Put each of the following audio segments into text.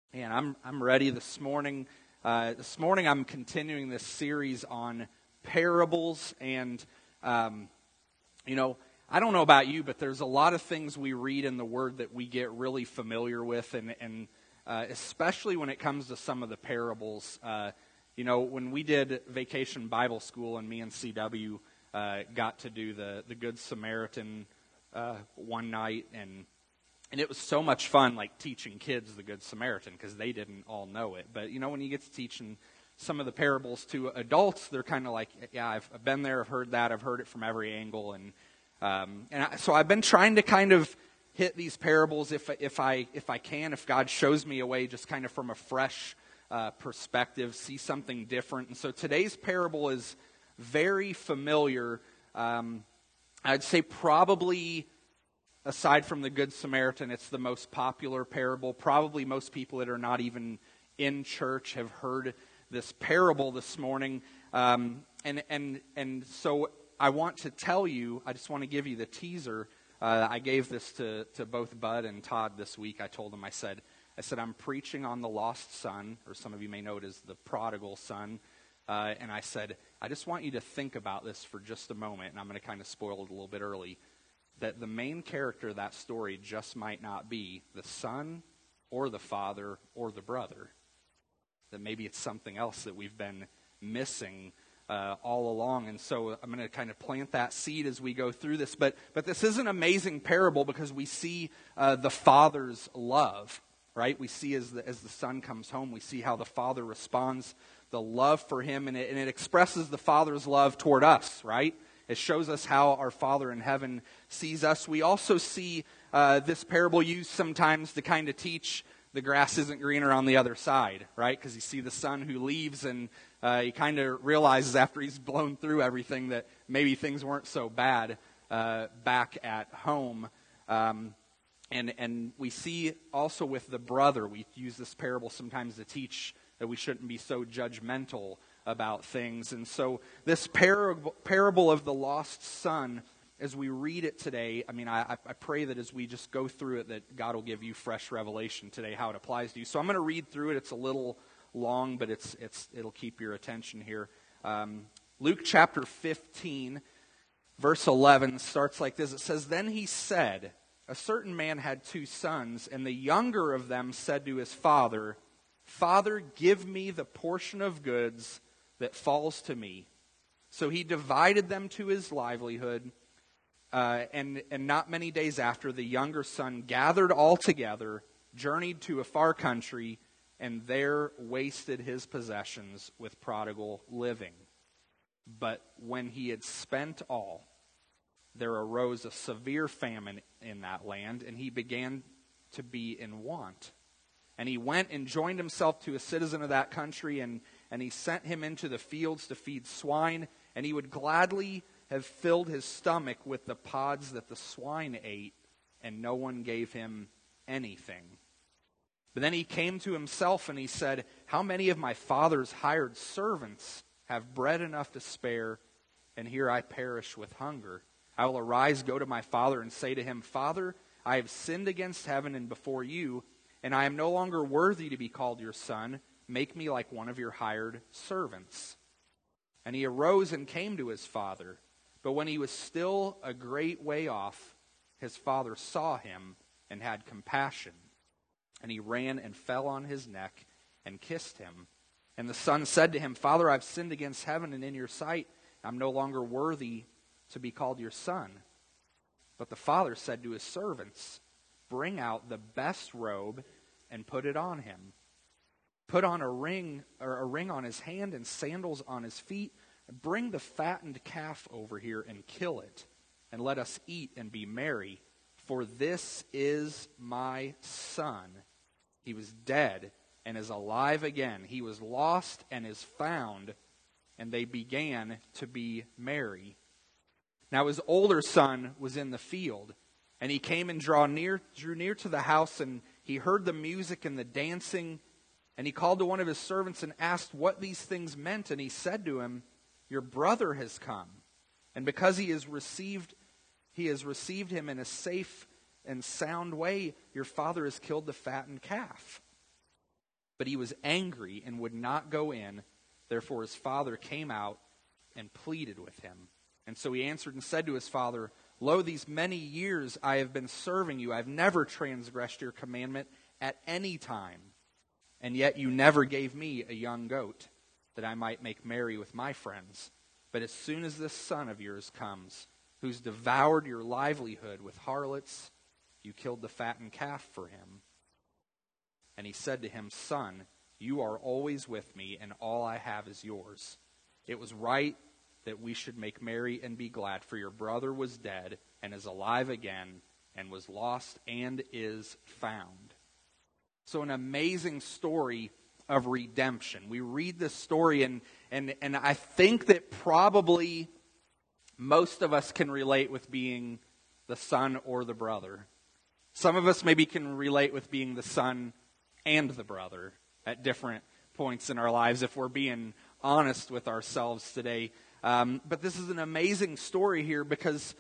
And I'm ready this morning. This morning I'm continuing this series on parables, and I don't know about you, but there's a lot of things we read in the Word that we get really familiar with, and especially when it comes to some of the parables. When we did Vacation Bible School, and me and CW got to do the Good Samaritan one night, and it was so much fun, like teaching kids the Good Samaritan, because they didn't all know it. But, when you get to teaching some of the parables to adults, they're kind of like, yeah, I've been there, I've heard that, I've heard it from every angle. So I've been trying to kind of hit these parables if I can, if God shows me a way, just kind of from a fresh perspective, see something different. And so today's parable is very familiar. I'd say probably, aside from the Good Samaritan, it's the most popular parable. Probably most people that are not even in church have heard this parable this morning. And so I want to tell you, I just want to give you the teaser. I gave this to both Bud and Todd this week. I told them, I said, I'm preaching on the lost son, or some of you may know it as the prodigal son. And I said, I just want you to think about this for just a moment, and I'm going to kind of spoil it a little bit early, that the main character of that story just might not be the son or the father or the brother. That maybe it's something else that we've been missing all along. And so I'm going to kind of plant that seed as we go through this. But this is an amazing parable because we see the father's love, right? We see as the son comes home, we see how the father responds, the love for him, and it expresses the father's love toward us, right? It shows us how our Father in heaven sees us. We also see this parable used sometimes to kind of teach the grass isn't greener on the other side, right? Because you see the son who leaves, and he kind of realizes after he's blown through everything that maybe things weren't so bad back at home. And we see also with the brother, we use this parable sometimes to teach that we shouldn't be so judgmental about things. And so this parable of the lost son, as we read it today, I pray that as we just go through it, that God will give you fresh revelation today how it applies to you. So I'm going to read through it. It's a little long, but it'll keep your attention here. Luke chapter 15, verse 11 starts like this. It says, "Then he said, a certain man had 2 sons, and the younger of them said to his father, 'Father, give me the portion of goods that falls to me.' So he divided them to his livelihood, and not many days after, the younger son gathered all together, journeyed to a far country, and there wasted his possessions with prodigal living. But when he had spent all, there arose a severe famine in that land, and he began to be in want. And he went and joined himself to a citizen of that country, and he sent him into the fields to feed swine, and he would gladly have filled his stomach with the pods that the swine ate, and no one gave him anything. But then he came to himself, and he said, 'How many of my father's hired servants have bread enough to spare, and here I perish with hunger? I will arise, go to my father, and say to him, Father, I have sinned against heaven and before you, and I am no longer worthy to be called your son. Make me like one of your hired servants.' And he arose and came to his father. But when he was still a great way off, his father saw him and had compassion. And he ran and fell on his neck and kissed him. And the son said to him, 'Father, I've sinned against heaven and in your sight. I'm no longer worthy to be called your son.' But the father said to his servants, 'Bring out the best robe and put it on him. Put on a ring on his hand and sandals on his feet. Bring the fattened calf over here and kill it, and let us eat and be merry. For this is my son. He was dead and is alive again. He was lost and is found.' And they began to be merry. Now his older son was in the field, and he came and drew near to the house, and he heard the music and the dancing. And he called to one of his servants and asked what these things meant. And he said to him, 'Your brother has come, and because he has received him in a safe and sound way, your father has killed the fattened calf.' But he was angry and would not go in. Therefore his father came out and pleaded with him. And so he answered and said to his father, Lo, these many years I have been serving you. I have never transgressed your commandment at any time. And yet you never gave me a young goat, that I might make merry with my friends. But as soon as this son of yours comes, who's devoured your livelihood with harlots, you killed the fattened calf for him. And he said to him, Son, you are always with me, and all I have is yours. It was right that we should make merry and be glad, for your brother was dead and is alive again, and was lost and is found. So an amazing story of redemption. We read this story, and I think that probably most of us can relate with being the son or the brother. Some of us maybe can relate with being the son and the brother at different points in our lives, if we're being honest with ourselves today. But this is an amazing story here because,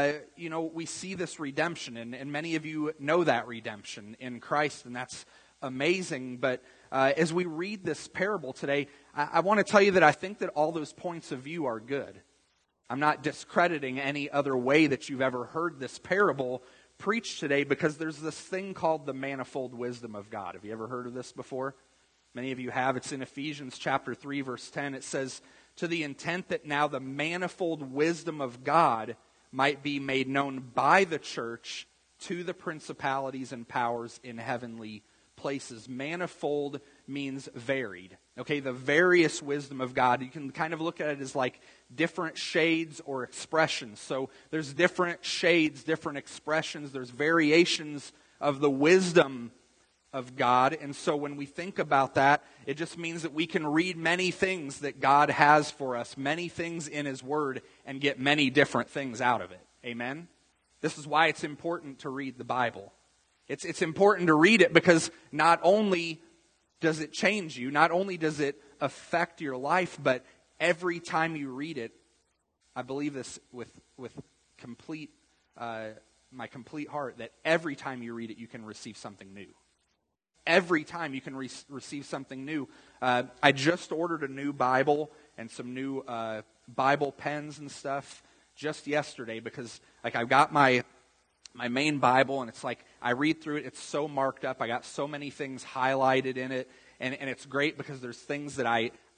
we see this redemption, and many of you know that redemption in Christ, and that's amazing. But as we read this parable today, I want to tell you that I think that all those points of view are good. I'm not discrediting any other way that you've ever heard this parable preached today, because there's this thing called the manifold wisdom of God. Have you ever heard of this before? Many of you have. It's in Ephesians chapter 3, verse 10. It says, to the intent that now the manifold wisdom of God might be made known by the church to the principalities and powers in heavenly places. Manifold means varied. Okay, the various wisdom of God. You can kind of look at it as like different shades or expressions. So there's different shades, different expressions. There's variations of the wisdom of God. And so when we think about that, it just means that we can read many things that God has for us, many things in His Word, and get many different things out of it. Amen? This is why it's important to read the Bible. It's important to read it because not only does it change you, not only does it affect your life, but every time you read it, I believe this with complete my complete heart, that every time you read it, you can receive something new. Every time you can receive something new. I just ordered a new Bible and some new Bible pens and stuff just yesterday because I've got my main Bible, and it's like I read through it, it's so marked up, I got so many things highlighted in it, and it's great because there's things that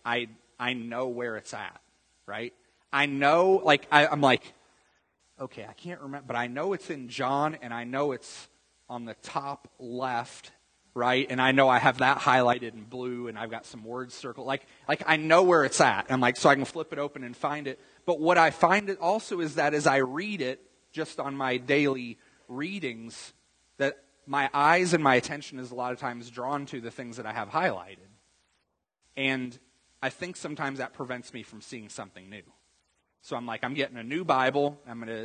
I know where it's at, right? I know, I'm like, okay, I can't remember, but I know it's in John, and I know it's on the top left, right? And I know I have that highlighted in blue, and I've got some words circled. Like I know where it's at. I'm like, so I can flip it open and find it. But what I find it also is that as I read it, just on my daily readings, that my eyes and my attention is a lot of times drawn to the things that I have highlighted. And I think sometimes that prevents me from seeing something new. So I'm like, I'm getting a new Bible. I'm going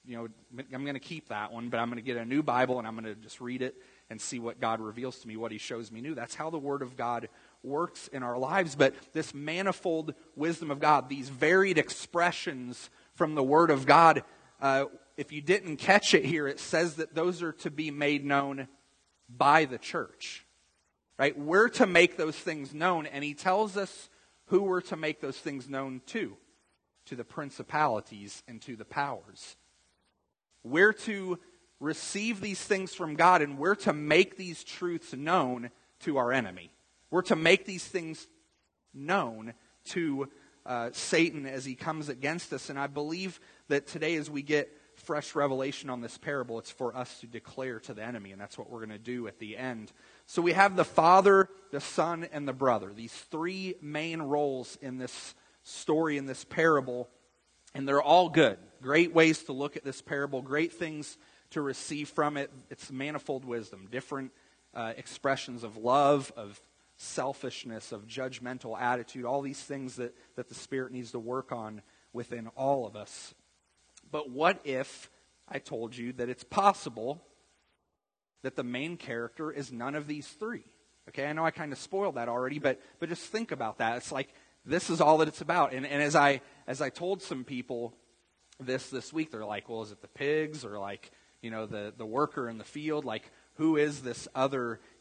to keep that one, but I'm going to get a new Bible, and I'm going to just read it and see what God reveals to me, what He shows me new. That's how the Word of God works in our lives. But this manifold wisdom of God, these varied expressions from the Word of God, if you didn't catch it here, it says that those are to be made known by the church. Right? We're to make those things known, and He tells us who we're to make those things known to the principalities and to the powers. We're to receive these things from God, and we're to make these truths known to our enemy. We're to make these things known to Satan as he comes against us. And I believe that today, as we get fresh revelation on this parable, it's for us to declare to the enemy, and that's what we're going to do at the end. So we have the Father, the Son, and the brother. These three main roles in this story, in this parable, and they're all good. Great ways to look at this parable, great things to receive from it. It's manifold wisdom, different expressions of love, of selfishness, of judgmental attitude, all these things that the Spirit needs to work on within all of us. But what if I told you that it's possible that the main character is none of these three? Okay, I know I kind of spoiled that already, but just think about that. It's like, this is all that it's about. And as I told some people this week, they're like, well, is it the pigs or the worker in the field? Like, who is this other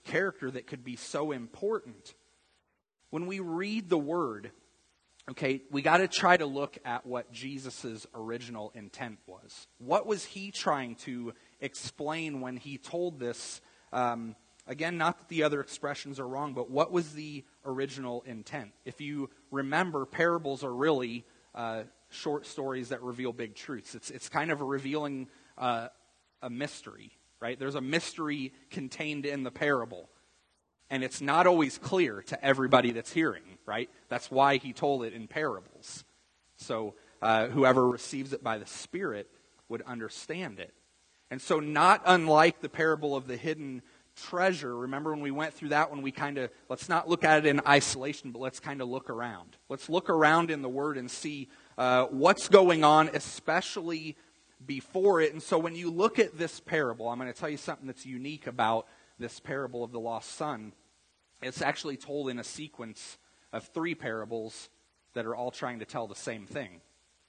character that could be so important. When we read the Word, okay, we got to try to look at what Jesus' original intent was. What was he trying to explain when he told this? Again, not that the other expressions are wrong, but what was the original intent? If you remember, parables are really short stories that reveal big truths. It's kind of revealing a mystery, right? There's a mystery contained in the parable. And it's not always clear to everybody that's hearing, right? That's why he told it in parables. So whoever receives it by the Spirit would understand it. And so not unlike the parable of the hidden treasure, remember when we went through that one, we let's not look at it in isolation, but let's kind of look around. Let's look around in the Word and see what's going on, especially before it. And so when you look at this parable, I'm going to tell you something that's unique about this parable of the lost son. It's actually told in a sequence of 3 parables that are all trying to tell the same thing.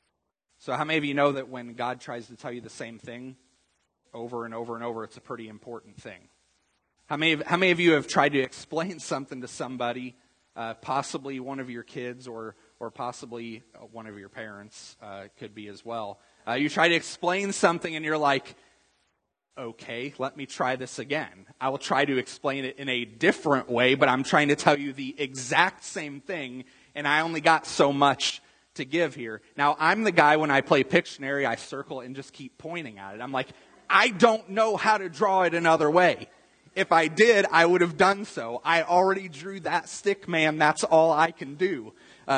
So how many of you know that when God tries to tell you the same thing over and over and over, it's a pretty important thing? How many of you have tried to explain something to somebody, possibly one of your kids or possibly one of your parents, could be as well. You try to explain something and you're like, okay, let me try this again. I will try to explain it in a different way, but I'm trying to tell you the exact same thing, and I only got so much to give here. Now, I'm the guy, when I play Pictionary, I circle it and just keep pointing at it. I'm like, I don't know how to draw it another way. If I did, I would have done so. I already drew that stick man. That's all I can do.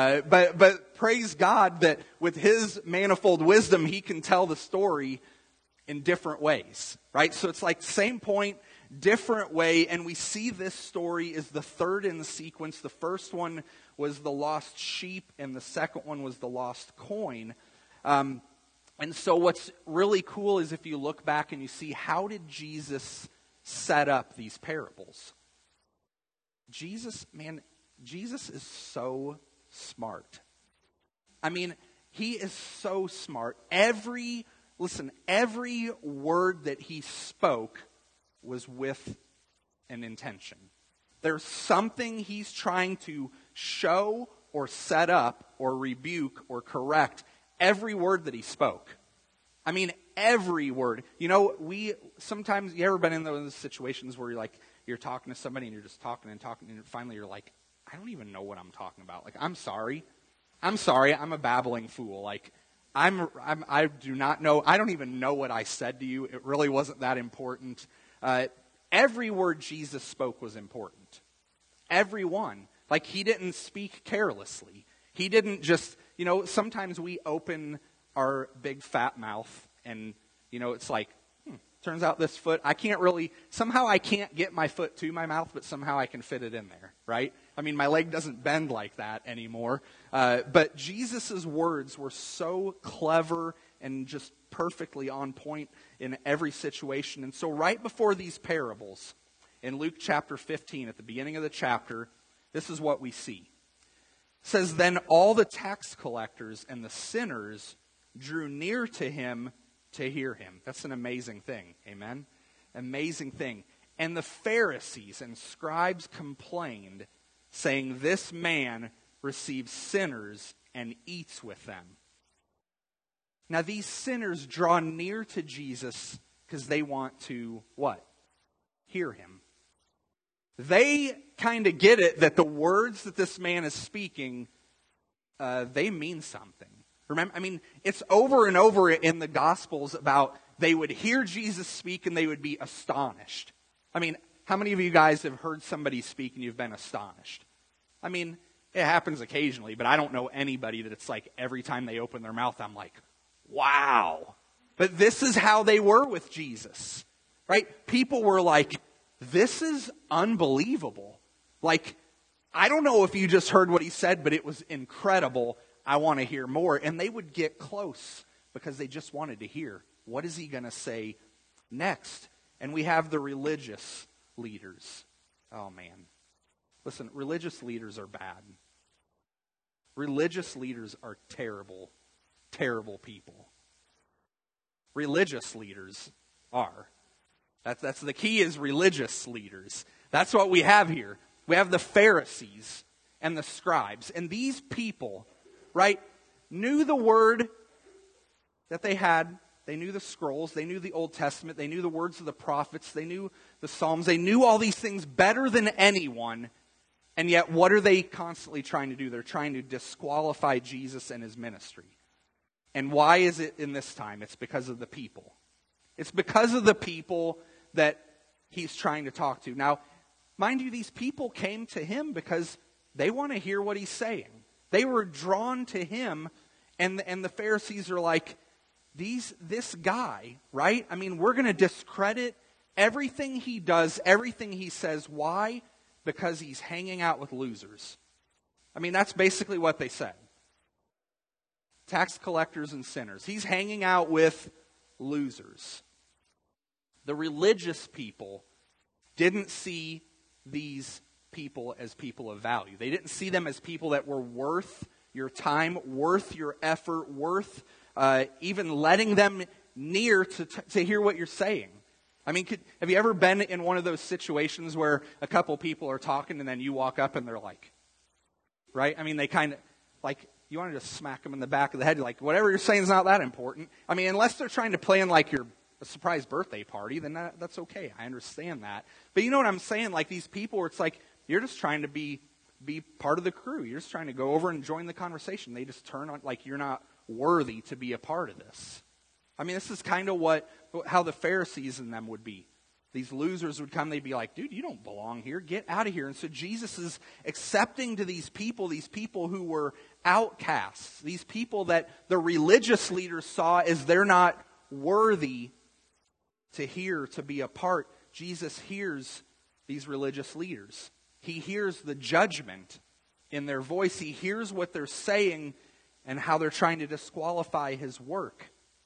But praise God that with His manifold wisdom, He can tell the story in different ways, right? So it's like same point, different way, and we see this story is the third in the sequence. The first one was the lost sheep, and the second one was the lost coin. And so what's really cool is if you look back and you see, how did Jesus set up these parables? Jesus is so smart. I mean, He is so smart. Every word that He spoke was with an intention. There's something He's trying to show or set up or rebuke or correct every word that He spoke. I mean, every word. You know, sometimes, you ever been in those situations where you're talking to somebody and you're just talking and talking, and finally you're like, I don't even know what I'm talking about. Like, I'm sorry, I'm a babbling fool. Like, I do not know. I don't even know what I said to you. It really wasn't that important. Every word Jesus spoke was important. Every one. Like, He didn't speak carelessly. He didn't just, sometimes we open our big fat mouth and, it's like, turns out this foot, somehow I can't get my foot to my mouth, but somehow I can fit it in there, right? I mean, my leg doesn't bend like that anymore. But Jesus' words were so clever and just perfectly on point in every situation. And so right before these parables, in Luke chapter 15, at the beginning of the chapter, this is what we see. It says, "Then all the tax collectors and the sinners drew near to Him to hear Him." That's an amazing thing. Amen? Amazing thing. "And the Pharisees and scribes complained, saying, 'This man receives sinners and eats with them.'" Now these sinners draw near to Jesus because they want to, what? Hear Him. They kind of get it that the words that this man is speaking, they mean something. Remember, it's over and over in the Gospels about they would hear Jesus speak and they would be astonished. How many of you guys have heard somebody speak and you've been astonished? It happens occasionally, but I don't know anybody that it's like every time they open their mouth, I'm like, wow. But this is how they were with Jesus, right? People were like, this is unbelievable. Like, I don't know if you just heard what He said, but it was incredible. I want to hear more. And they would get close because they just wanted to hear, what is He going to say next? And we have the religious leaders. Oh, man. Listen, religious leaders are bad. Religious leaders are terrible, terrible people. Religious leaders are. That's the key, is religious leaders. That's what we have here. We have the Pharisees and the scribes. And these people, right, knew the word that they had. They knew the scrolls. They knew the Old Testament. They knew the words of the prophets. They knew the Psalms. They knew all these things better than anyone. And yet, what are they constantly trying to do? They're trying to disqualify Jesus and his ministry. And why is it in this time? It's because of the people. It's because of the people that he's trying to talk to. Now, mind you, these people came to him because they want to hear what he's saying. They were drawn to him, and the Pharisees are like, this guy, right? I mean, we're going to discredit everything he does, everything he says. Why? Because he's hanging out with losers. I mean, that's basically what they said. Tax collectors and sinners. He's hanging out with losers. The religious people didn't see these people as people of value. They didn't see them as people that were worth your time, worth your effort, worth even letting them near to hear what you're saying. I mean, have you ever been in one of those situations where a couple people are talking and then you walk up and they're like, right? I mean, they kind of, like, you want to just smack them in the back of the head, like, whatever you're saying is not that important. I mean, unless they're trying to plan like a surprise birthday party, then that's okay. I understand that. But you know what I'm saying? Like, these people where it's like, you're just trying to be part of the crew. You're just trying to go over and join the conversation. They just turn on, like, you're not worthy to be a part of this. I mean, this is kind of how the Pharisees and them would be. These losers would come, they'd be like, dude, you don't belong here. Get out of here. And so Jesus is accepting to these people who were outcasts, these people that the religious leaders saw as they're not worthy to hear, to be a part. Jesus hears these religious leaders. He hears the judgment in their voice. He hears what they're saying and how they're trying to disqualify his work.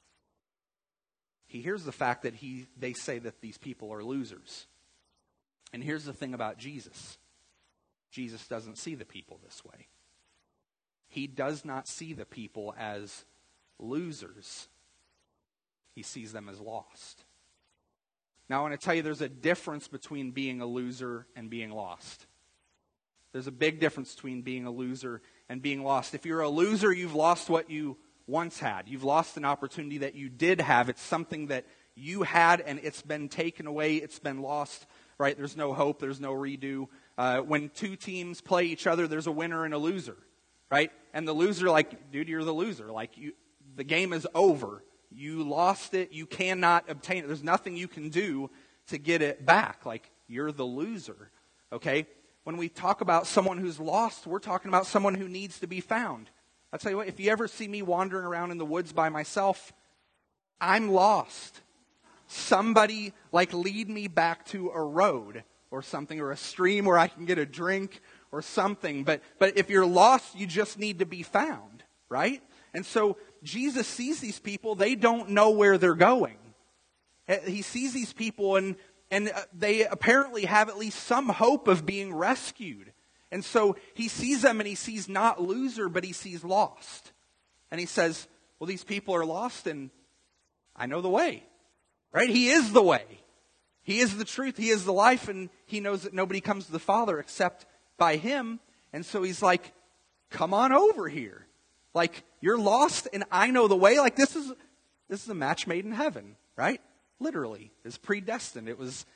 He hears the fact that they say that these people are losers. And here's the thing about Jesus. Jesus doesn't see the people this way. He does not see the people as losers. He sees them as lost. Now, I want to tell you there's a difference between being a loser and being lost. There's a big difference between being a loser and being lost. If you're a loser, you've lost what you once had. You've lost an opportunity that you did have. It's something that you had and it's been taken away. It's been lost, right? There's no hope. There's no redo. When two teams play each other, there's a winner and a loser, right? And the loser, like, dude, you're the loser. Like, the game is over. You lost it. You cannot obtain it. There's nothing you can do to get it back. Like, you're the loser, okay? When we talk about someone who's lost, we're talking about someone who needs to be found. I'll tell you what, if you ever see me wandering around in the woods by myself, I'm lost. Somebody, like, lead me back to a road or something, or a stream where I can get a drink or something. But if you're lost, you just need to be found, right? And so Jesus sees these people. They don't know where they're going. He sees these people, and they apparently have at least some hope of being rescued. And so he sees them, and he sees not loser, but he sees lost. And he says, well, these people are lost, and I know the way. Right? He is the way. He is the truth. He is the life, and he knows that nobody comes to the Father except by him. And so he's like, come on over here. Like, you're lost, and I know the way. Like, this is a match made in heaven, right? Literally. It's predestined. It was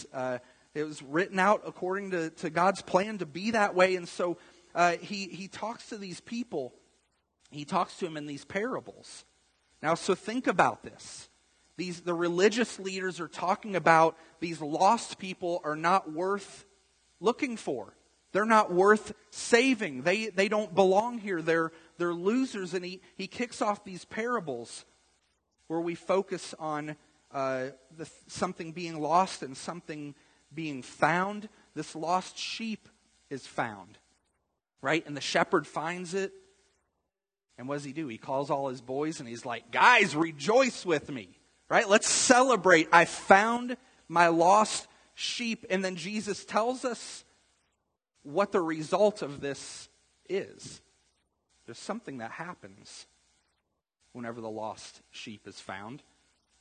written out according to God's plan to be that way. And so he talks to these people. He talks to them in these parables. Now, so think about this. The religious leaders are talking about these lost people are not worth looking for. They're not worth saving. They don't belong here. They're losers. And he kicks off these parables where we focus on something being lost and something being found. This lost sheep is found, right? And the shepherd finds it. And what does he do? He calls all his boys and he's like, guys, rejoice with me, right? Let's celebrate. I found my lost sheep. And then Jesus tells us what the result of this is. There's something that happens whenever the lost sheep is found.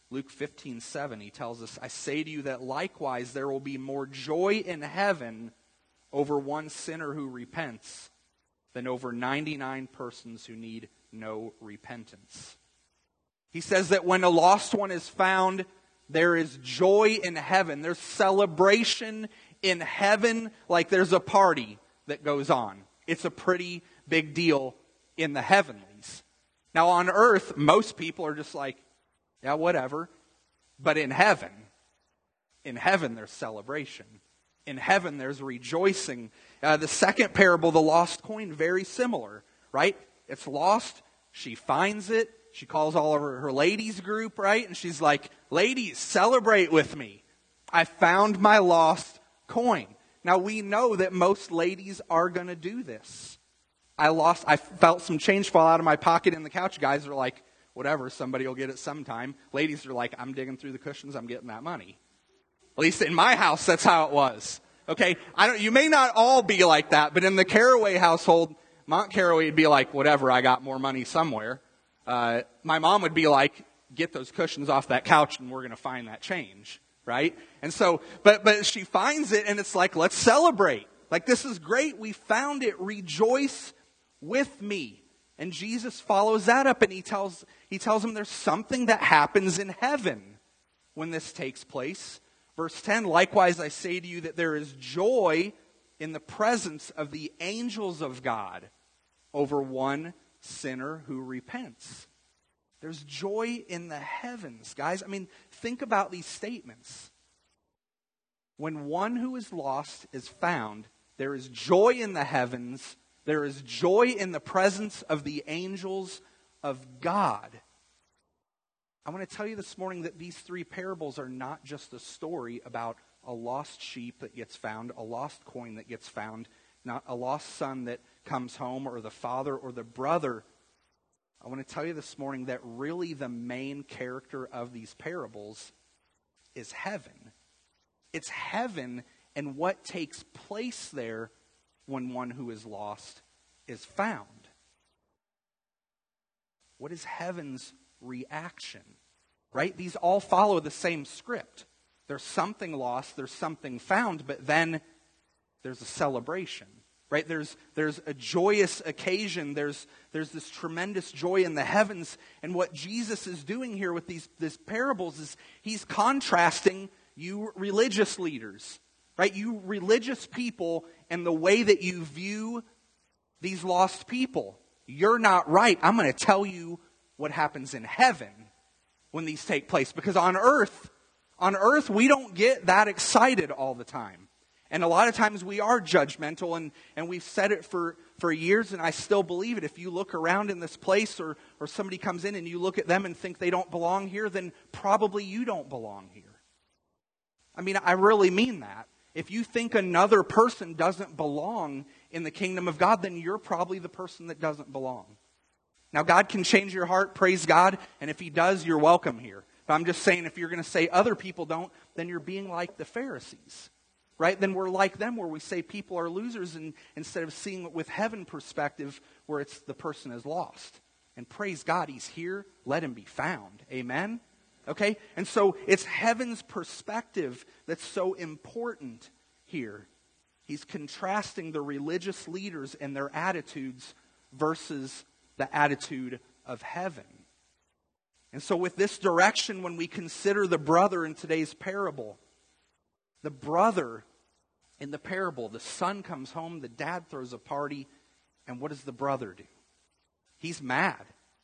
Luke 15:7, he tells us, I say to you that likewise there will be more joy in heaven over one sinner who repents than over 99 persons who need no repentance. He says that when a lost one is found, there is joy in heaven. There's celebration in heaven, like there's a party that goes on. It's a pretty big deal in the heavenlies. Now on earth, most people are just like, yeah, whatever. But in heaven there's celebration. In heaven there's rejoicing. The second parable, the lost coin, very similar, right? It's lost. She finds it. She calls all of her ladies group, right? And she's like, ladies, celebrate with me. I found my lost coin. Now we know that most ladies are going to do this. I felt some change fall out of my pocket in the couch. Guys are like, whatever, somebody will get it sometime. Ladies are like, I'm digging through the cushions, I'm getting that money. At least in my house, that's how it was. Okay, you may not all be like that, but in the Caraway household, Mont Caraway would be like, whatever, I got more money somewhere. My mom would be like, get those cushions off that couch and we're going to find that change, right? And so, but she finds it and it's like, let's celebrate. Like, this is great, we found it, rejoice with me. And Jesus follows that up and he tells them there's something that happens in heaven when this takes place. Verse 10, likewise I say to you that there is joy in the presence of the angels of God over one sinner who repents. There's joy in the heavens, guys. I mean, think about these statements. When one who is lost is found, there is joy in the heavens. There is joy in the presence of the angels of God. I want to tell you this morning that these three parables are not just a story about a lost sheep that gets found, a lost coin that gets found, not a lost son that comes home, or the father or the brother. I want to tell you this morning that really the main character of these parables is heaven. It's heaven and what takes place there when one who is lost is found. What is heaven's reaction? Right? These all follow the same script. There's something lost, there's something found, but then there's a celebration. Right? There's a joyous occasion. There's this tremendous joy in the heavens. And what Jesus is doing here with these parables is he's contrasting you religious leaders, right? You religious people and the way that you view these lost people. You're not right. I'm going to tell you what happens in heaven when these take place. Because on earth we don't get that excited all the time. And a lot of times we are judgmental, and we've said it for years, and I still believe it. If you look around in this place, or somebody comes in and you look at them and think they don't belong here, then probably you don't belong here. I mean, I really mean that. If you think another person doesn't belong in the kingdom of God, then you're probably the person that doesn't belong. Now, God can change your heart, praise God, and if He does, you're welcome here. But I'm just saying, if you're going to say other people don't, then you're being like the Pharisees. Right? Then we're like them, where we say people are losers, and instead of seeing it with heaven perspective, where it's the person is lost. And praise God, He's here. Let Him be found. Amen? Okay? And so it's heaven's perspective that's so important here. He's contrasting the religious leaders and their attitudes versus the attitude of heaven. And so with this direction, when we consider the brother in today's parable, the brother in the parable, the son comes home, the dad throws a party, and what does the brother do? He's mad.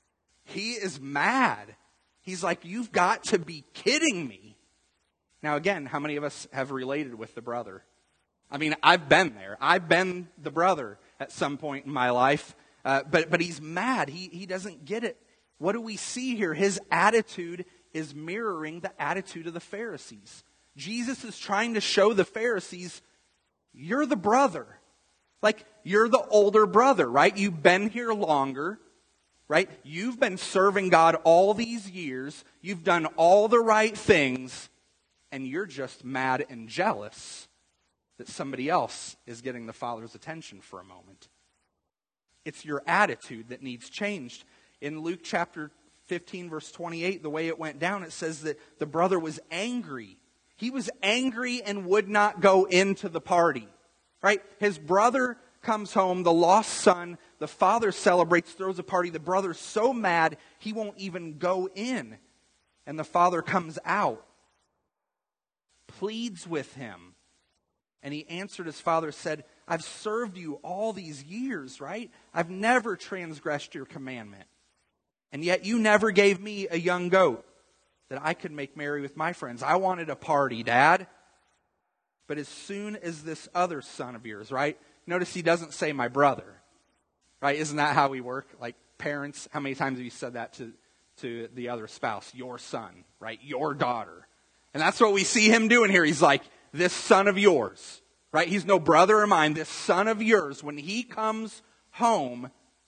He is mad. He's like, you've got to be kidding me. Now again, how many of us have related with the brother? I mean, I've been there. I've been the brother at some point in my life, but he's mad. He doesn't get it. What do we see here? His attitude is mirroring the attitude of the Pharisees. Jesus is trying to show the Pharisees, you're the brother. Like, you're the older brother, right? You've been here longer, right? You've been serving God all these years. You've done all the right things, and you're just mad and jealous that somebody else is getting the Father's attention for a moment. It's your attitude that needs changed. In Luke chapter 15, verse 28, the way it went down, it says that the brother was angry. He was angry and would not go into the party. Right? His brother comes home, the lost son, the father celebrates, throws a party. The brother's so mad, he won't even go in. And the father comes out, pleads with him. And he answered his father, said, I've served you all these years, right? I've never transgressed your commandment. And yet you never gave me a young goat that I could make merry with my friends. I wanted a party, Dad. But as soon as this other son of yours, right? Notice he doesn't say my brother, right? Isn't that how we work? Like parents, how many times have you said that to the other spouse? Your son, right? Your daughter. And that's what we see him doing here. He's like, this son of yours, right? He's no brother of mine. This son of yours, when he comes home,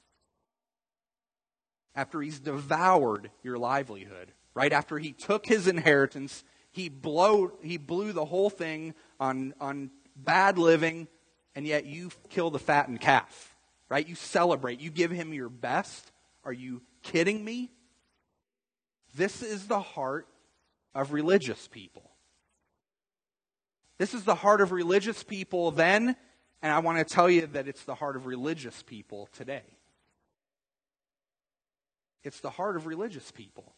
after he's devoured your livelihood, right? After he took his inheritance, he blew the whole thing on bad living, and yet you kill the fattened calf, right? You celebrate. You give him your best. Are you kidding me? This is the heart of religious people. This is the heart of religious people then, and I want to tell you that it's the heart of religious people today. It's the heart of religious people.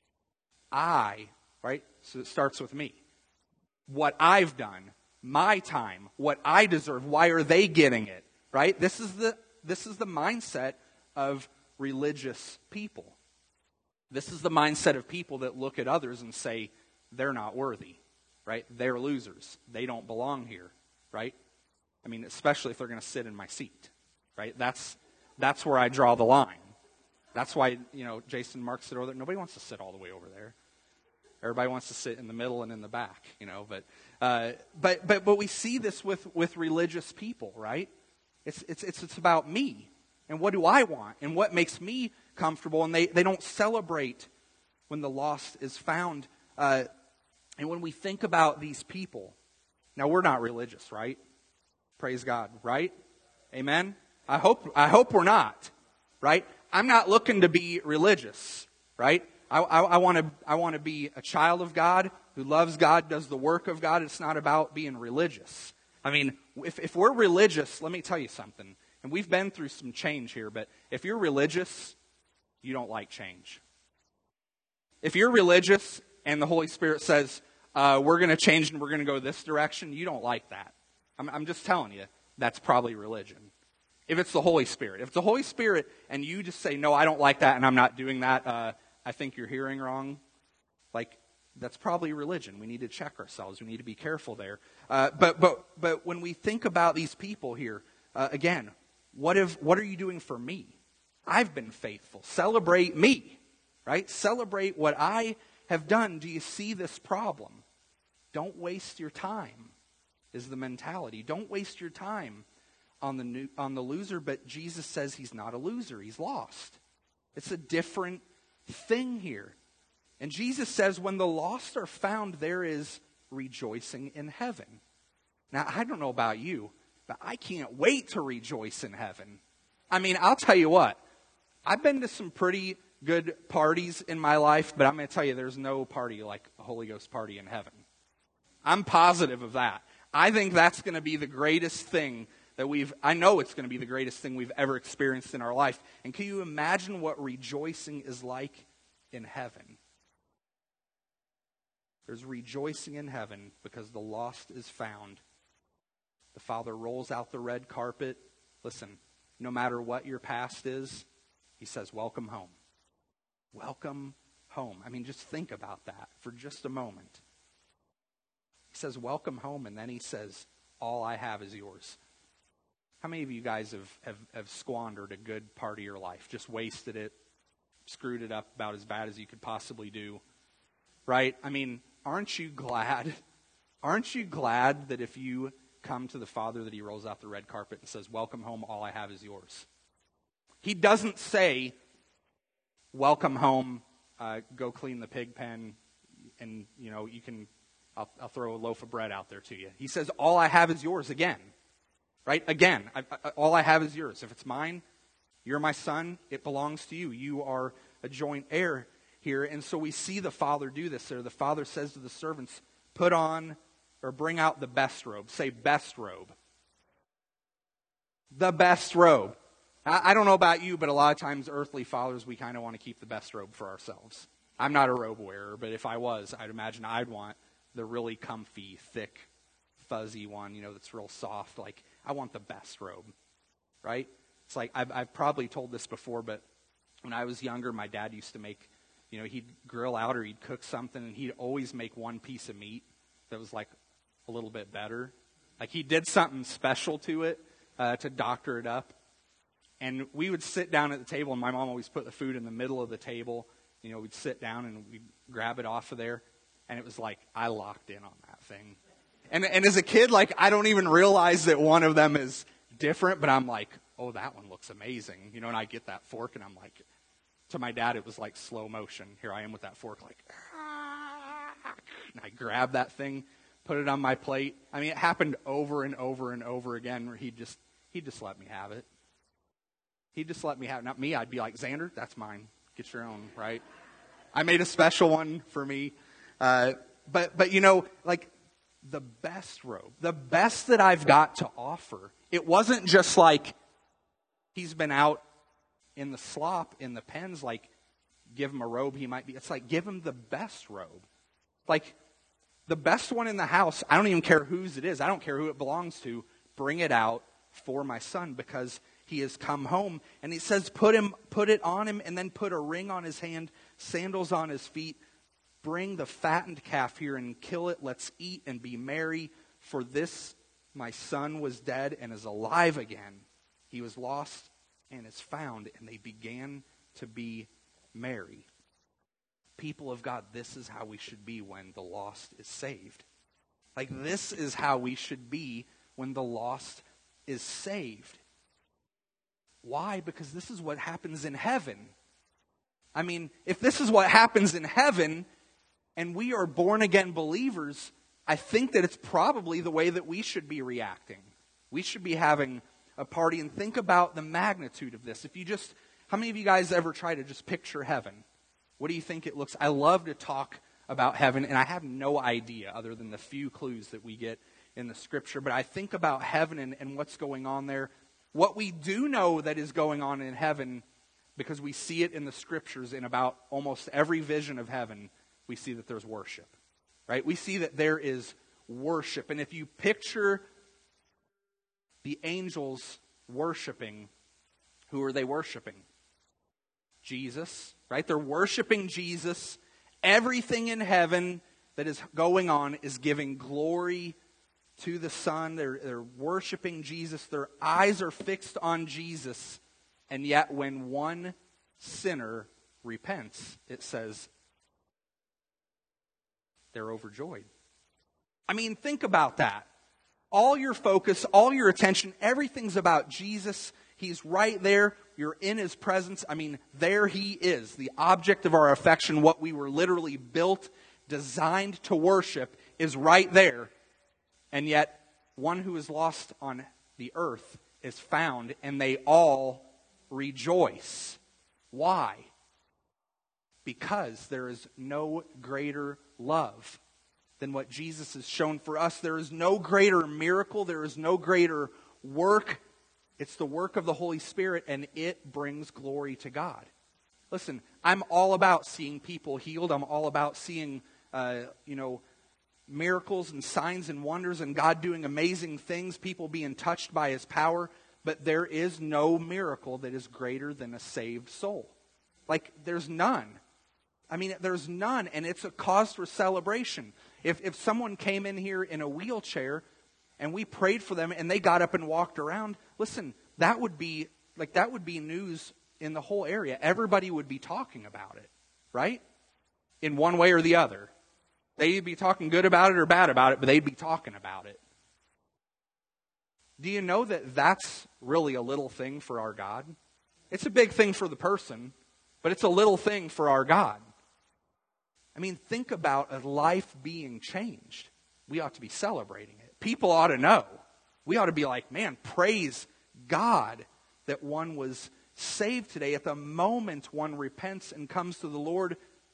Right? So it starts with me. What I've done, my time, what I deserve, why are they getting it? Right? This is the mindset of religious people. This is the mindset of people that look at others and say, they're not worthy. Right? They're losers. They don't belong here. Right? I mean, especially if they're going to sit in my seat. Right? That's where I draw the line. That's why, Jason and Mark sit over there. Nobody wants to sit all the way over there. Everybody wants to sit in the middle and in the back, But we see this with religious people, right? It's about me and what do I want and what makes me comfortable, and they don't celebrate when the lost is found. And when we think about these people, now we're not religious, right? Praise God, right? Amen. I hope we're not, right? I'm not looking to be religious, right? I want to be a child of God who loves God, does the work of God. It's not about being religious. I mean, if we're religious, let me tell you something. And we've been through some change here, but if you're religious, you don't like change. If you're religious and the Holy Spirit says, we're going to change and we're going to go this direction, you don't like that. I'm just telling you, that's probably religion. If it's the Holy Spirit. If it's the Holy Spirit and you just say, no, I don't like that and I'm not doing that, I think you're hearing wrong. Like, that's probably religion. We need to check ourselves. We need to be careful there. But when we think about these people here, again, what are you doing for me? I've been faithful. Celebrate me, right? Celebrate what I have done. Do you see this problem? Don't waste your time is the mentality. Don't waste your time on the loser, but Jesus says he's not a loser. He's lost. It's a different thing here. And Jesus says when the lost are found, there is rejoicing in heaven. Now, I don't know about you, but I can't wait to rejoice in heaven. I mean, I'll tell you what. I've been to some pretty good parties in my life, but I'm going to tell you there's no party like a Holy Ghost party in heaven. I'm positive of that. I think that's going to be the greatest thing I know it's going to be the greatest thing we've ever experienced in our life. And can you imagine what rejoicing is like in heaven? There's rejoicing in heaven because the lost is found. The Father rolls out the red carpet. Listen, no matter what your past is, he says, welcome home. Welcome home. I mean, just think about that for just a moment. He says, welcome home, and then he says, all I have is yours. How many of you guys have squandered a good part of your life? Just wasted it, screwed it up about as bad as you could possibly do, right? I mean, aren't you glad? Aren't you glad that if you come to the Father that he rolls out the red carpet and says, welcome home, all I have is yours? He doesn't say, welcome home, go clean the pig pen, and, you can, I'll throw a loaf of bread out there to you. He says, all I have is yours again. Right? Again, all I have is yours. If it's mine, you're my son, it belongs to you. You are a joint heir. here. And so we see the Father do this there. The Father says to the servants, put on or bring out the best robe. Say best robe. The best robe. I don't know about you, but a lot of times earthly fathers, we kind of want to keep the best robe for ourselves. I'm not a robe wearer, but if I was, I'd imagine I'd want the really comfy, thick, fuzzy one, that's real soft. Like, I want the best robe, right? It's like, I've probably told this before, but when I was younger, my dad used to make, he'd grill out or he'd cook something, and he'd always make one piece of meat that was like a little bit better. Like, he did something special to it to doctor it up. And we would sit down at the table, and my mom always put the food in the middle of the table. We'd sit down and we'd grab it off of there. And it was like, I locked in on that thing. And as a kid, like, I don't even realize that one of them is different, but I'm like, oh, that one looks amazing. And I get that fork, and I'm like, to my dad, it was like slow motion. Here I am with that fork, like, and I grab that thing, put it on my plate. I mean, it happened over and over and over again where he'd just let me have it. He'd just let me have it. Not me. I'd be like, Xander, that's mine. Get your own, right? I made a special one for me. But like the best robe, the best that I've got to offer, it wasn't just like he's been out in the slop, in the pens, like give him a robe he might be. It's like give him the best robe. Like the best one in the house. I don't even care whose it is. I don't care who it belongs to. Bring it out for my son because he has come home. And he says, put it on him, and then put a ring on his hand, sandals on his feet. Bring the fattened calf here and kill it. Let's eat and be merry. For this, my son was dead and is alive again. He was lost and is found. And they began to be merry. People of God, this is how we should be when the lost is saved. Like, this is how we should be when the lost is saved. Why? Because this is what happens in heaven. I mean, if this is what happens in heaven, and we are born-again believers, I think that it's probably the way that we should be reacting. We should be having a party, and think about the magnitude of this. How many of you guys ever try to just picture heaven? What do you think it looks? I love to talk about heaven, and I have no idea other than the few clues that we get in the Scripture, but I think about heaven and what's going on there. What we do know that is going on in heaven, because we see it in the Scriptures, in about almost every vision of heaven, we see that there's worship, right? We see that there is worship. And if you picture the angels worshiping, who are they worshiping? Jesus, right? They're worshiping Jesus. Everything in heaven that is going on is giving glory to the Son. They're worshiping Jesus. Their eyes are fixed on Jesus. And yet when one sinner repents, it says they're overjoyed. I mean, think about that. All your focus, all your attention, everything's about Jesus. He's right there. You're in His presence. I mean, there He is, the object of our affection, what we were literally built, designed to worship, is right there. And yet, one who is lost on the earth is found, and they all rejoice. Why? Because there is no greater love than what Jesus has shown for us. There is no greater miracle. There is no greater work. It's the work of the Holy Spirit, and it brings glory to God. Listen, I'm all about seeing people healed. I'm all about seeing, miracles and signs and wonders and God doing amazing things, people being touched by His power. But there is no miracle that is greater than a saved soul. Like, there's none. I mean, there's none, and it's a cause for celebration. If someone came in here in a wheelchair and we prayed for them and they got up and walked around, listen, that would be news in the whole area. Everybody would be talking about it, right? In one way or the other. They'd be talking good about it or bad about it, but they'd be talking about it. Do you know that that's really a little thing for our God? It's a big thing for the person, but it's a little thing for our God. I mean, think about a life being changed. We ought to be celebrating it. People ought to know. We ought to be like, man, praise God that one was saved today. At the moment one repents and comes to the Lord,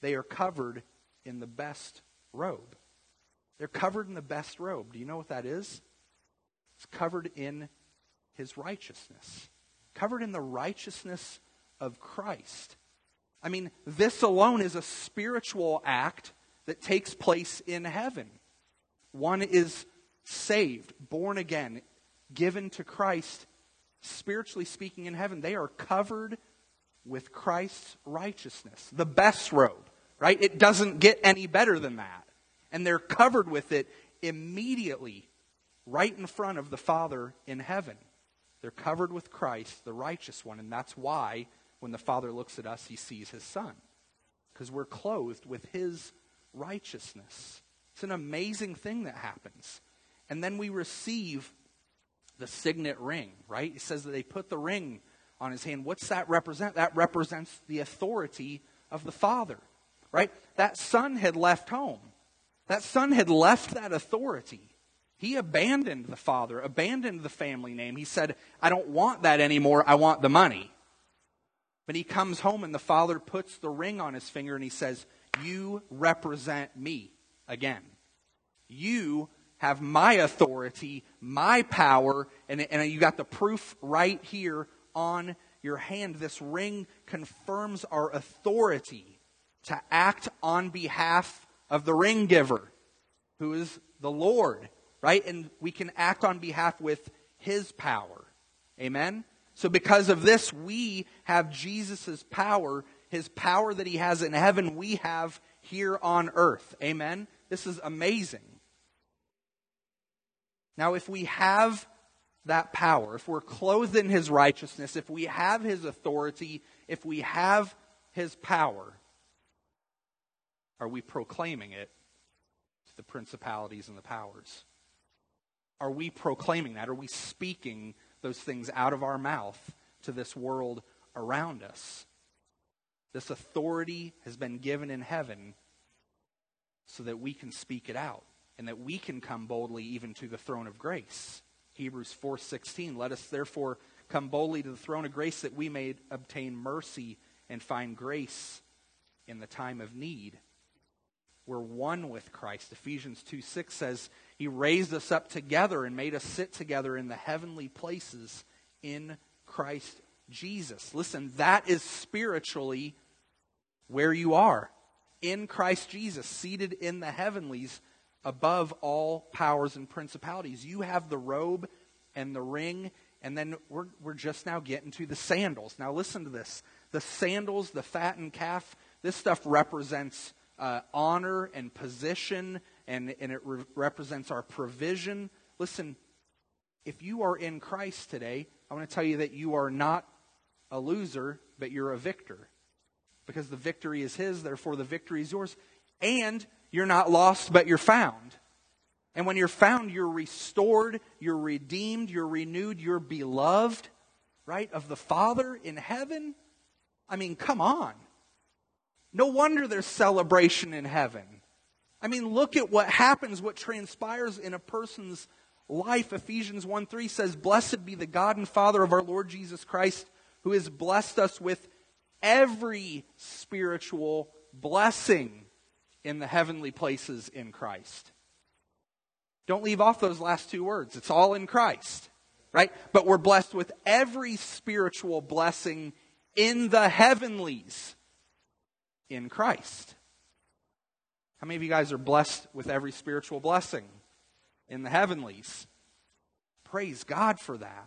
they are covered in the best robe. They're covered in the best robe. Do you know what that is? It's covered in his righteousness. Covered in the righteousness of Christ. I mean, this alone is a spiritual act that takes place in heaven. One is saved, born again, given to Christ, spiritually speaking, in heaven. They are covered with Christ's righteousness. The best robe, right? It doesn't get any better than that. And they're covered with it immediately, right in front of the Father in heaven. They're covered with Christ, the righteous one. And that's why when the Father looks at us, he sees his Son. Because we're clothed with his righteousness. It's an amazing thing that happens. And then we receive the signet ring, right? It says that they put the ring on his hand. What's that represent? That represents the authority of the Father, right? That Son had left home. That Son had left that authority. He abandoned the Father, abandoned the family name. He said, I don't want that anymore. I want the money. But he comes home and the Father puts the ring on his finger and he says, you represent me again. You have my authority, my power, and you got the proof right here on your hand. This ring confirms our authority to act on behalf of the ring giver, who is the Lord, right? And we can act on behalf with his power. Amen? So because of this, we have Jesus' power, his power that he has in heaven, we have here on earth. Amen? This is amazing. Now, if we have that power, if we're clothed in his righteousness, if we have his authority, if we have his power, are we proclaiming it to the principalities and the powers? Are we proclaiming that? Are we speaking those things out of our mouth to this world around us? This authority has been given in heaven so that we can speak it out and that we can come boldly even to the throne of grace. Hebrews 4:16, let us therefore come boldly to the throne of grace that we may obtain mercy and find grace in the time of need. We're one with Christ. Ephesians 2:6 says, he raised us up together and made us sit together in the heavenly places in Christ Jesus. Listen, that is spiritually where you are. In Christ Jesus, seated in the heavenlies above all powers and principalities. You have the robe and the ring, and then we're just now getting to the sandals. Now listen to this. The sandals, the fattened calf, this stuff represents honor and position, and it represents our provision. Listen, if you are in Christ today, I want to tell you that you are not a loser, but you're a victor. Because the victory is his, therefore the victory is yours. And you're not lost, but you're found. And when you're found, you're restored, you're redeemed, you're renewed, you're beloved, right, of the Father in heaven. I mean, come on. No wonder there's celebration in heaven. I mean, look at what happens, what transpires in a person's life. Ephesians 1:3 says, blessed be the God and Father of our Lord Jesus Christ, who has blessed us with every spiritual blessing in the heavenly places in Christ. Don't leave off those last two words. It's all in Christ, right? But we're blessed with every spiritual blessing in the heavenlies in Christ. How many of you guys are blessed with every spiritual blessing in the heavenlies? Praise God for that.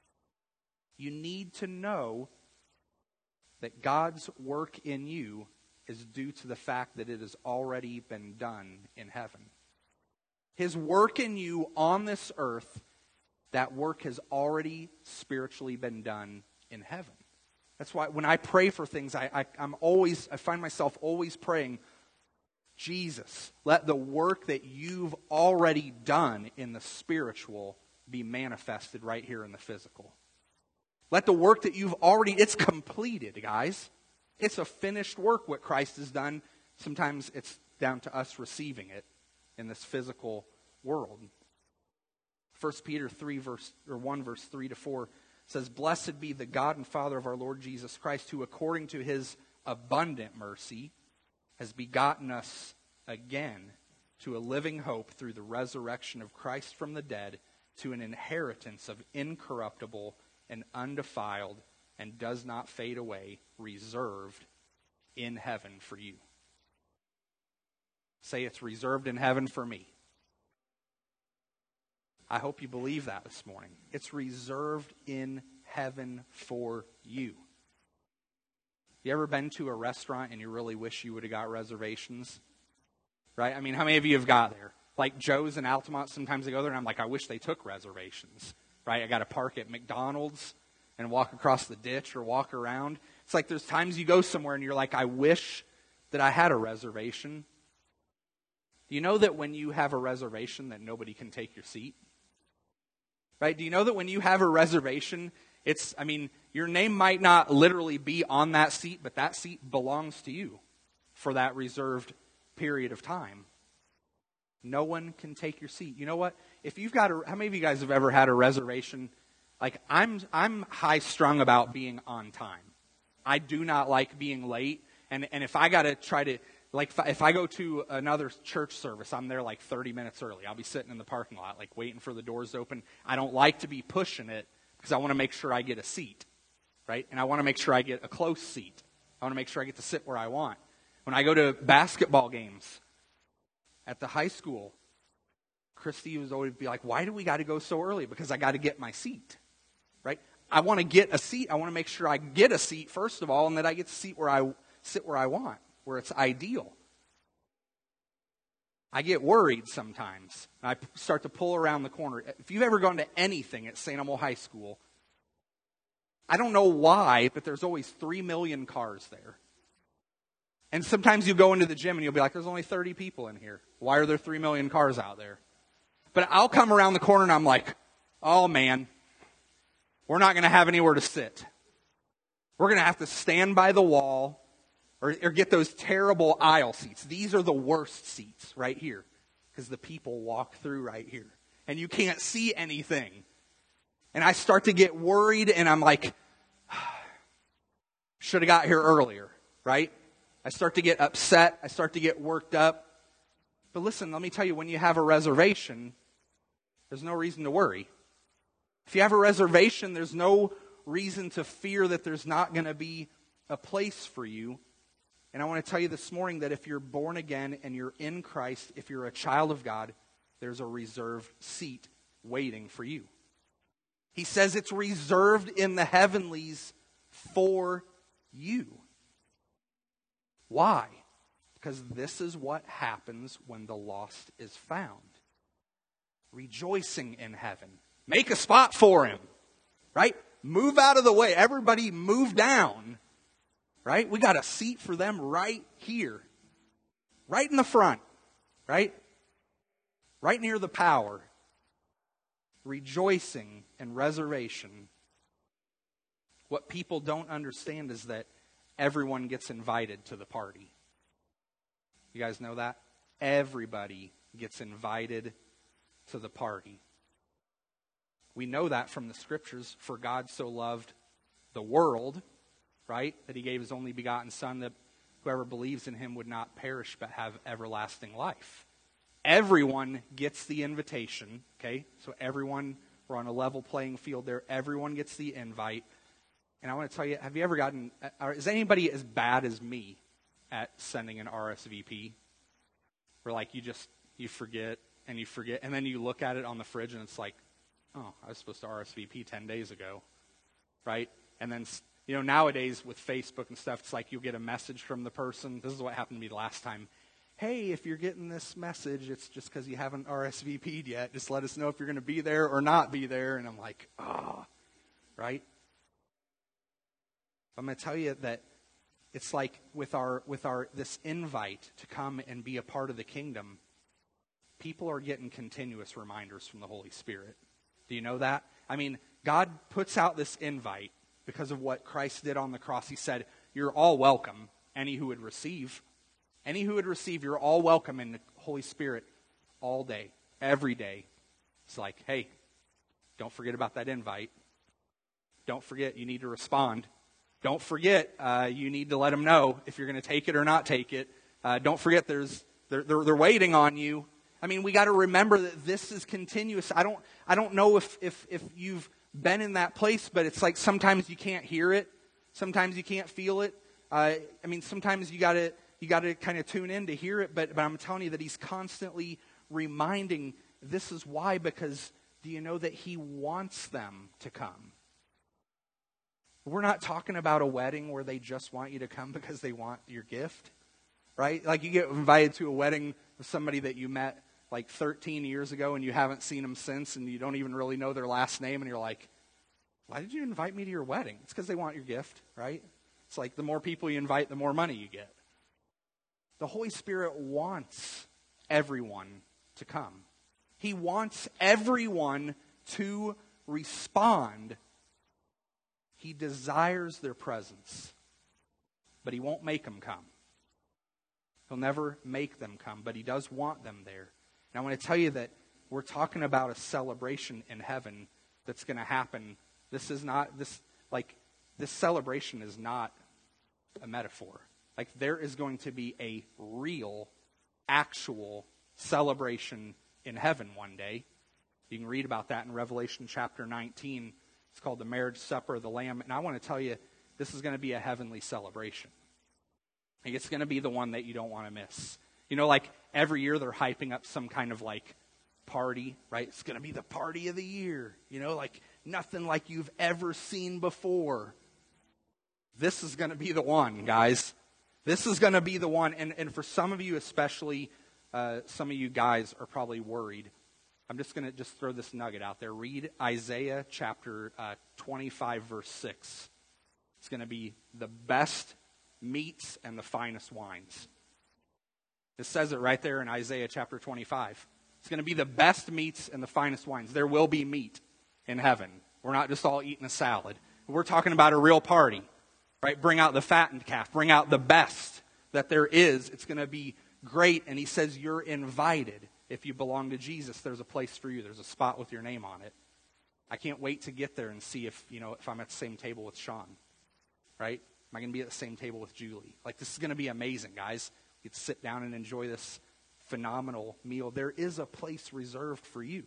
You need to know that God's work in you is due to the fact that it has already been done in heaven. His work in you on this earth, that work has already spiritually been done in heaven. That's why when I pray for things, I find myself always praying, Jesus, let the work that you've already done in the spiritual be manifested right here in the physical. Let the work that you've already, it's completed, guys. It's a finished work, what Christ has done. Sometimes it's down to us receiving it in this physical world. 1 Peter 1 verse 3 to 4 says, blessed be the God and Father of our Lord Jesus Christ, who according to his abundant mercy has begotten us again to a living hope through the resurrection of Christ from the dead, to an inheritance of incorruptible and undefiled and does not fade away, reserved in heaven for you. Say, it's reserved in heaven for me. I hope you believe that this morning. It's reserved in heaven for you. You ever been to a restaurant and you really wish you would have got reservations? Right? I mean, how many of you have got there? Like Joe's and Altamont, sometimes I go there and I'm like, I wish they took reservations. Right? I got to park at McDonald's and walk across the ditch or walk around. It's like there's times you go somewhere and you're like, I wish that I had a reservation. Do you know that when you have a reservation that nobody can take your seat? Right? Do you know that when you have a reservation, your name might not literally be on that seat, but that seat belongs to you for that reserved period of time. No one can take your seat. You know what? If you've got how many of you guys have ever had a reservation? Like, I'm high strung about being on time. I do not like being late. And if I got to try to, like, if I go to another church service, I'm there like 30 minutes early. I'll be sitting in the parking lot, like waiting for the doors to open. I don't like to be pushing it because I want to make sure I get a seat, right? And I want to make sure I get a close seat. I want to make sure I get to sit where I want. When I go to basketball games at the high school, Christy was always be like, why do we got to go so early? Because I got to get my seat, right? I want to get a seat. I want to make sure I get a seat, first of all, and that I get to sit where I want, where it's ideal. I get worried sometimes. I start to pull around the corner. If you've ever gone to anything at St. Elmo High School, I don't know why, but there's always 3 million cars there. And sometimes you go into the gym and you'll be like, there's only 30 people in here. Why are there 3 million cars out there? But I'll come around the corner and I'm like, oh man, we're not going to have anywhere to sit. We're going to have to stand by the wall or get those terrible aisle seats. These are the worst seats right here because the people walk through right here. And you can't see anything. And I start to get worried and I'm like, should have got here earlier, right? I start to get upset. I start to get worked up. But listen, let me tell you, when you have a reservation, there's no reason to worry. If you have a reservation, there's no reason to fear that there's not going to be a place for you. And I want to tell you this morning that if you're born again and you're in Christ, if you're a child of God, there's a reserved seat waiting for you. He says it's reserved in the heavenlies for you. Why? Because this is what happens when the lost is found. Rejoicing in heaven. Make a spot for him. Right? Move out of the way. Everybody move down. Right? We got a seat for them right here. Right in the front. Right? Right near the power. Rejoicing and reservation. What people don't understand is that everyone gets invited to the party. You guys know that? Everybody gets invited to the party. We know that from the scriptures. For God so loved the world, right? That he gave his only begotten Son, that whoever believes in him would not perish but have everlasting life. Everyone gets the invitation, okay? So everyone, we're on a level playing field there. Everyone gets the invite. And I want to tell you, have you ever gotten, is anybody as bad as me at sending an RSVP? Where like you forget, and then you look at it on the fridge and it's like, oh, I was supposed to RSVP 10 days ago, right? And then, nowadays with Facebook and stuff, it's like you'll get a message from the person. This is what happened to me the last time. Hey, if you're getting this message, it's just because you haven't RSVP'd yet. Just let us know if you're going to be there or not be there. And I'm like, right? I'm going to tell you that it's like with our this invite to come and be a part of the kingdom, people are getting continuous reminders from the Holy Spirit. Do you know that? I mean, God puts out this invite because of what Christ did on the cross. He said, you're all welcome, any who would receive. Any who would receive, you're all welcome in the Holy Spirit all day, every day. It's like, hey, don't forget about that invite. Don't forget, you need to respond. Don't forget, you need to let them know if you're going to take it or not take it. Don't forget, they're waiting on you. I mean, we got to remember that this is continuous. I don't know if you've been in that place, but it's like sometimes you can't hear it, sometimes you can't feel it. I mean, sometimes you got to kind of tune in to hear it. But I'm telling you that He's constantly reminding. This is why, because do you know that He wants them to come? We're not talking about a wedding where they just want you to come because they want your gift, right? Like you get invited to a wedding with somebody that you met like 13 years ago and you haven't seen them since and you don't even really know their last name and you're like, why did you invite me to your wedding? It's because they want your gift, right? It's like the more people you invite, the more money you get. The Holy Spirit wants everyone to come. He wants everyone to respond. He desires their presence, but He won't make them come. He'll never make them come, but He does want them there. And I want to tell you that we're talking about a celebration in heaven that's going to happen. This celebration is not a metaphor. Like there is going to be a real, actual celebration in heaven one day. You can read about that in Revelation chapter 19. It's called the marriage supper of the Lamb. And I want to tell you, this is going to be a heavenly celebration. Like it's going to be the one that you don't want to miss. You know, like every year they're hyping up some kind of like party, right? It's going to be the party of the year. You know, like nothing like you've ever seen before. This is going to be the one, guys. This is going to be the one. And for some of you especially, some of you guys are probably worried. I'm just going to throw this nugget out there. Read Isaiah chapter 25, verse 6. It's going to be the best meats and the finest wines. It says it right there in Isaiah chapter 25. It's going to be the best meats and the finest wines. There will be meat in heaven. We're not just all eating a salad. We're talking about a real party, right? Bring out the fattened calf. Bring out the best that there is. It's going to be great. And He says you're invited. If you belong to Jesus, there's a place for you. There's a spot with your name on it. I can't wait to get there and see if I'm at the same table with Sean, right? Am I going to be at the same table with Julie? Like, this is going to be amazing, guys. You get to sit down and enjoy this phenomenal meal. There is a place reserved for you.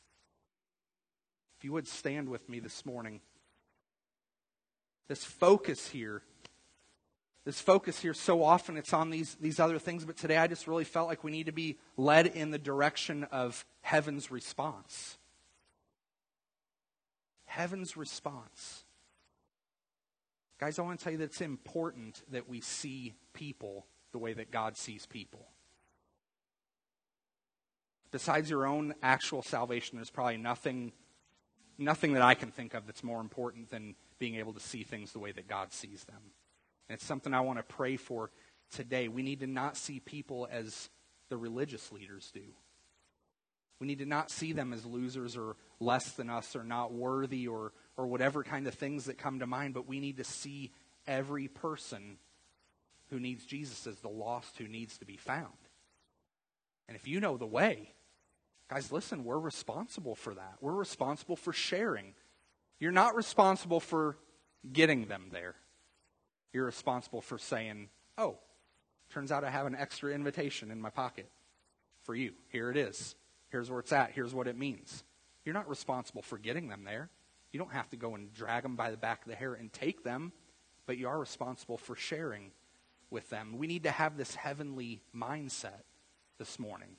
If you would stand with me this morning. This focus here, so often it's on these other things, but today I just really felt like we need to be led in the direction of heaven's response. Heaven's response. Guys, I want to tell you that it's important that we see people the way that God sees people. Besides your own actual salvation, there's probably nothing that I can think of that's more important than being able to see things the way that God sees them. And it's something I want to pray for today. We need to not see people as the religious leaders do. We need to not see them as losers or less than us or not worthy or whatever kind of things that come to mind, but we need to see every person who needs Jesus as the lost who needs to be found. And if you know the way, guys, listen, we're responsible for that. We're responsible for sharing. You're not responsible for getting them there. You're responsible for saying, oh, turns out I have an extra invitation in my pocket for you. Here it is. Here's where it's at. Here's what it means. You're not responsible for getting them there. You don't have to go and drag them by the back of the hair and take them, but you are responsible for sharing with them. We need to have this heavenly mindset this morning.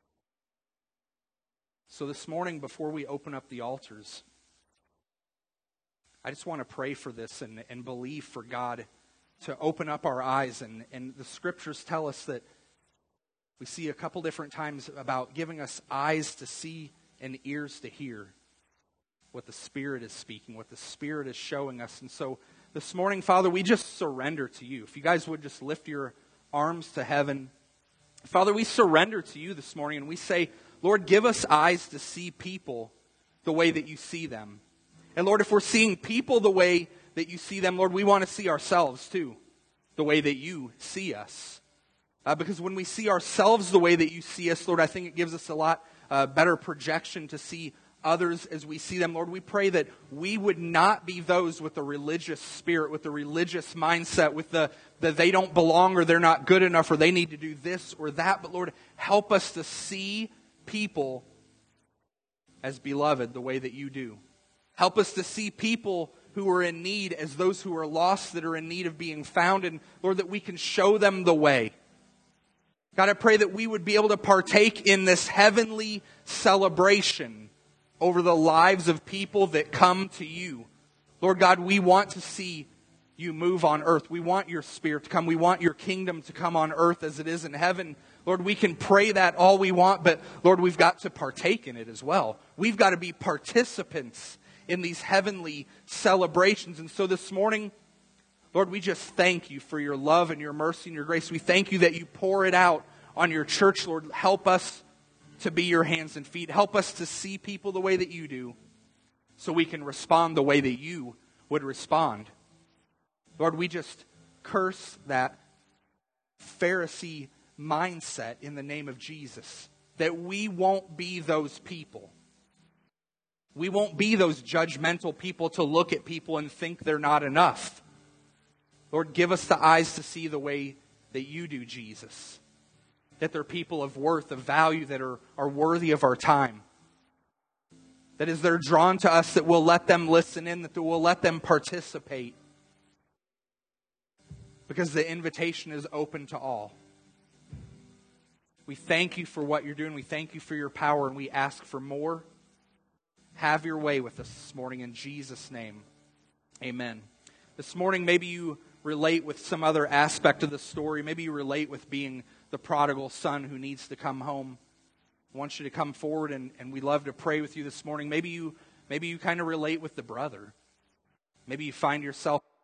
So this morning, before we open up the altars, I just want to pray for this and believe for God to open up our eyes. And the scriptures tell us that we see a couple different times about giving us eyes to see and ears to hear what the Spirit is speaking, what the Spirit is showing us. And so this morning, Father, we just surrender to you. If you guys would just lift your arms to heaven. Father, we surrender to you this morning and we say, Lord, give us eyes to see people the way that you see them. And Lord, if we're seeing people the way that you see them, Lord, we want to see ourselves too, the way that you see us. Because when we see ourselves the way that you see us, Lord, I think it gives us a lot better projection to see others as we see them. Lord, we pray that we would not be those with the religious spirit, with the religious mindset, with the they don't belong or they're not good enough or they need to do this or that. But Lord, help us to see people as beloved the way that you do. Help us to see people who are in need as those who are lost, that are in need of being found. And Lord, that we can show them the way. God, I pray that we would be able to partake in this heavenly celebration over the lives of people that come to you. Lord God, we want to see you move on earth. We want your Spirit to come. We want your kingdom to come on earth as it is in heaven. Lord, we can pray that all we want, but Lord, we've got to partake in it as well. We've got to be participants in these heavenly celebrations. And so this morning, Lord, we just thank you for your love and your mercy and your grace. We thank you that you pour it out on your church, Lord. Help us to be your hands and feet. Help us to see people the way that you do so we can respond the way that you would respond. Lord, we just curse that Pharisee mindset in the name of Jesus, that we won't be those people. We won't be those judgmental people to look at people and think they're not enough. Lord, give us the eyes to see the way that you do, Jesus. That they're people of worth, of value, that are worthy of our time. That as they're drawn to us, that we'll let them listen in, that we'll let them participate. Because the invitation is open to all. We thank you for what you're doing. We thank you for your power, and we ask for more. Have your way with us this morning in Jesus' name. Amen. This morning, maybe you relate with some other aspect of the story. Maybe you relate with being the prodigal son who needs to come home. I want you to come forward, and we'd love to pray with you this morning. Maybe you kind of relate with the brother. Maybe you find yourself